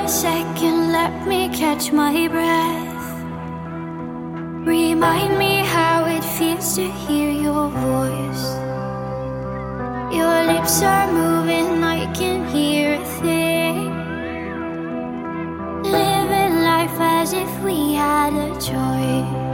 second, let me catch my breath. Remind me how it feels to hear your voice. Your lips are moving, I can hear a thing. Living life as if we had a choice.